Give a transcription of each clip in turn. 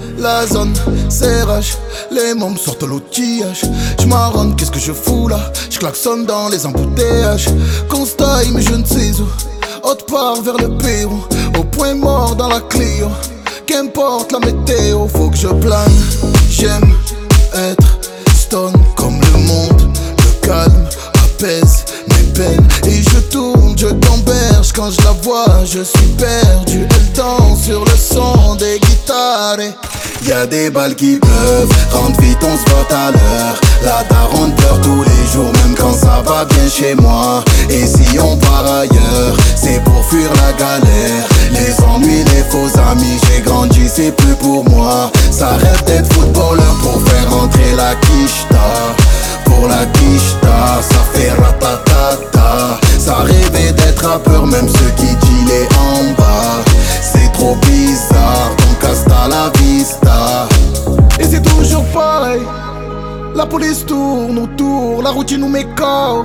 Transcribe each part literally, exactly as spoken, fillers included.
La zone, serrage, les membres sortent l'outillage. J'marronne, qu'est-ce que je fous là? J'klaxonne dans les embouteillages. Constat, mais je ne sais où. Haute part vers le Pérou, au point mort dans la Clio. Qu'importe la météo, faut que je plane. J'aime être stone comme le monde. Le calme apaise mes peines. Et je tourne, je gamberge. Quand je la vois, je suis perdu. Elle danse sur le son des guitares. Y'a des balles qui pleuvent, rentre vite, on se vote à l'heure. La daronne pleure tous les jours, même quand ça va bien chez moi. Et si on part ailleurs, c'est pour fuir la galère. Les ennuis, les faux amis, j'ai grandi, c'est plus pour moi. Ça rêve d'être footballeur pour faire rentrer la quicheta. Pour la quicheta, ça fait ratatata. Ça rêvait d'être rappeur, même ceux qui dealaient en bas. C'est trop bizarre, donc hasta la vista. Et c'est toujours pareil, la police tourne autour, la routine nous met K O.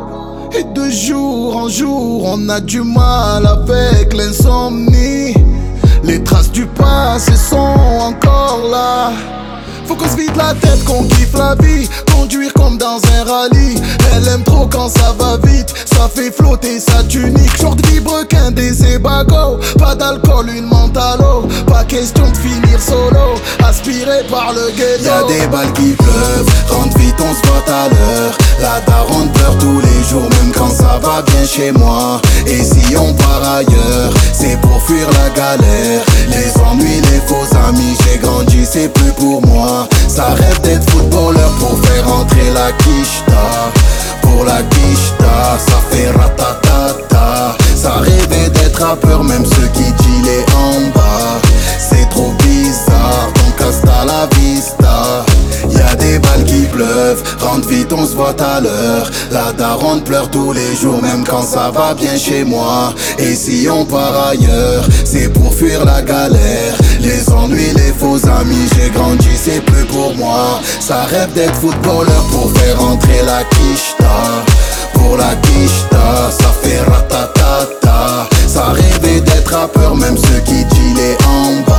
Et de jour en jour, on a du mal avec l'insomnie. Les traces du passé sont encore là. Faut qu'on se vide la tête, qu'on kiffe la vie. Conduire comme dans un rallye. Elle aime trop quand ça va vite. Ça fait flotter sa tunique. Genre de vibrequin, des ébagos. Pas d'alcool, une menthe à l'eau. Pas question de finir solo, aspiré par le ghetto. Y'a des balles qui pleuvent, rentre vite, on se vote à l'heure. La daronne pleure tous les jours, même quand ça va bien chez moi. Et si on part ailleurs, c'est pour fuir la galère. Les ennuis, les faux amis, j'ai grandi, c'est plus pour moi. Ça rêve d'être footballeur pour faire rentrer la quicheta. Pour la quicheta, ça fait ratatata. Ça rêvait d'être rappeur, même ceux qui dealaient en bas. C'est trop bizarre, donc hasta la vista. Y'a des balles qui pleuvent, rentre vite, on se voit à l'heure. La daronne pleure tous les jours, même quand ça va bien chez moi. Et si on part ailleurs, c'est pour fuir la galère. Les ennuis, les faux amis, j'ai grandi, c'est plus pour moi. Ça rêve d'être footballeur pour faire rentrer la quicheta. Pour la quicheta, ça fait ratatata. Ça rêvait d'être rappeur, même ceux qui dealaient en bas.